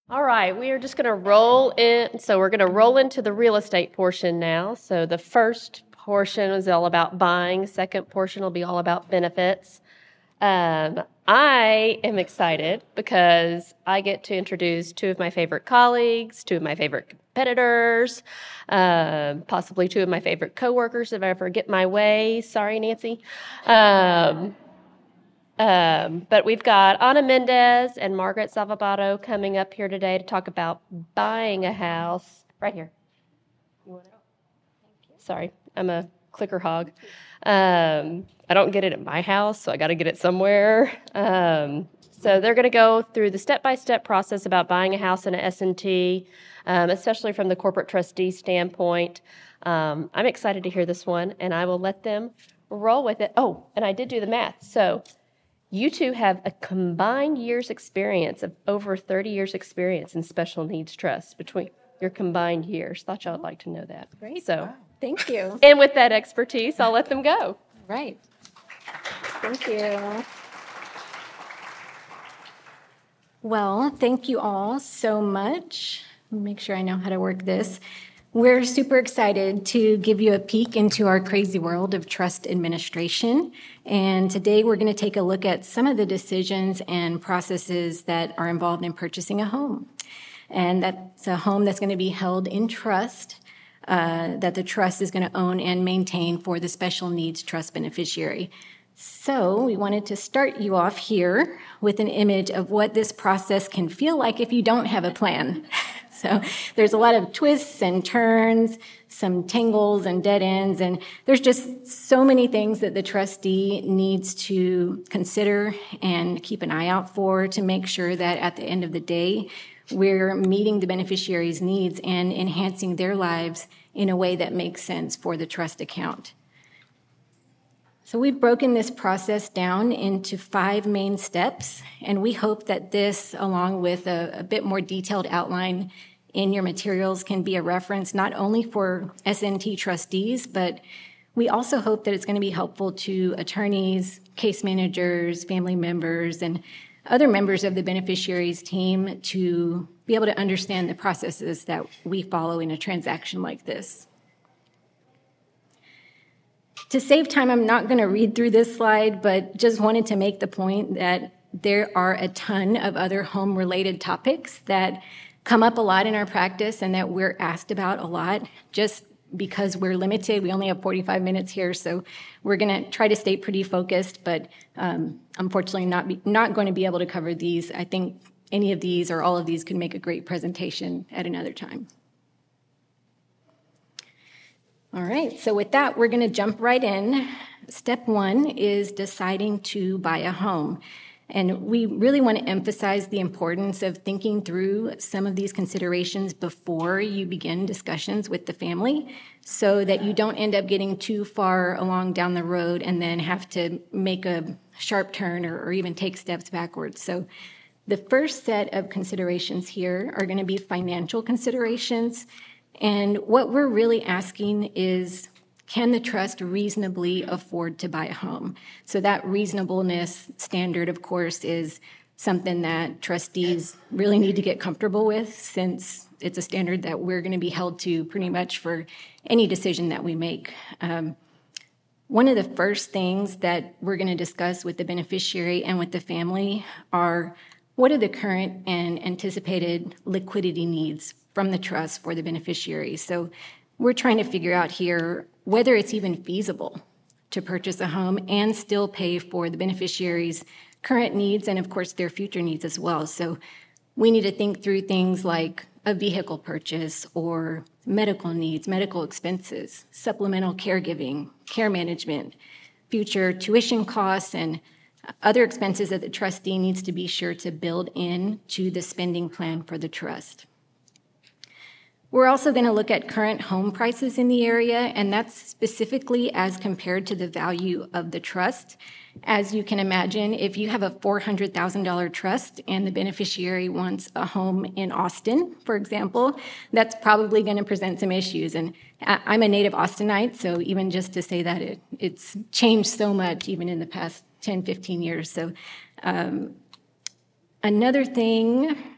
All right, we are just going to roll in. So we're going to roll into the real estate portion now. So the first portion is all about buying. Second portion will be all about benefits. I am excited because I get to introduce two of my favorite colleagues, two of my favorite competitors, possibly two of my favorite coworkers if I ever get my way. Sorry, Nancy. But we've got Ana Mendez and Margaret Salvabato coming up here today to talk about buying a house. Right here. You want it? Sorry, I'm a clicker hog. I don't get it at my house, so I got to get it somewhere. So they're going to go through the step-by-step process about buying a house in an S&T, especially from the corporate trustee standpoint. I'm excited to hear this one, and I will let them roll with it. Oh, and I did do the math. So you two have a combined years experience of over 30 years experience in special needs trusts between your combined years. Thought y'all would like to know that. Great. So, wow. Thank you. And with that expertise, I'll let them go. Right. Thank you. Well, thank you all so much. Make sure I know how to work this. We're super excited to give you a peek into our crazy world of trust administration. And today we're going to take a look at some of the decisions and processes that are involved in purchasing a home. And that's a home that's going to be held in trust, that the trust is going to own and maintain for the special needs trust beneficiary. So we wanted to start you off here with an image of what this process can feel like if you don't have a plan. So there's a lot of twists and turns, some tangles and dead ends, and there's just so many things that the trustee needs to consider and keep an eye out for to make sure that at the end of the day, we're meeting the beneficiary's needs and enhancing their lives in a way that makes sense for the trust account. So we've broken this process down into 5 main steps, and we hope that this, along with a bit more detailed outline in your materials, can be a reference not only for S&T trustees, but we also hope that it's going to be helpful to attorneys, case managers, family members, and other members of the beneficiaries team to be able to understand the processes that we follow in a transaction like this. To save time, I'm not going to read through this slide, but just wanted to make the point that there are a ton of other home-related topics that come up a lot in our practice and that we're asked about a lot. Just because we're limited, we only have 45 minutes here, so we're going to try to stay pretty focused, but unfortunately not going to be able to cover these. I think any of these or all of these could make a great presentation at another time. All right, so with that, we're going to jump right in. Step 1 is deciding to buy a home. And we really want to emphasize the importance of thinking through some of these considerations before you begin discussions with the family so that you don't end up getting too far along down the road and then have to make a sharp turn or even take steps backwards. So the first set of considerations here are going to be financial considerations. And what we're really asking is, can the trust reasonably afford to buy a home? So that reasonableness standard, of course, is something that trustees really need to get comfortable with since it's a standard that we're going to be held to pretty much for any decision that we make. One of the first things that we're going to discuss with the beneficiary and with the family are what are the current and anticipated liquidity needs from the trust for the beneficiary. So we're trying to figure out here whether it's even feasible to purchase a home and still pay for the beneficiary's current needs and, of course, their future needs as well. So we need to think through things like a vehicle purchase or medical needs, medical expenses, supplemental caregiving, care management, future tuition costs, and other expenses that the trustee needs to be sure to build in to the spending plan for the trust. We're also going to look at current home prices in the area, and that's specifically as compared to the value of the trust. As you can imagine, if you have a $400,000 trust and the beneficiary wants a home in Austin, for example, that's probably going to present some issues. And I'm a native Austinite, so even just to say that it's changed so much even in the past 10, 15 years. So another thing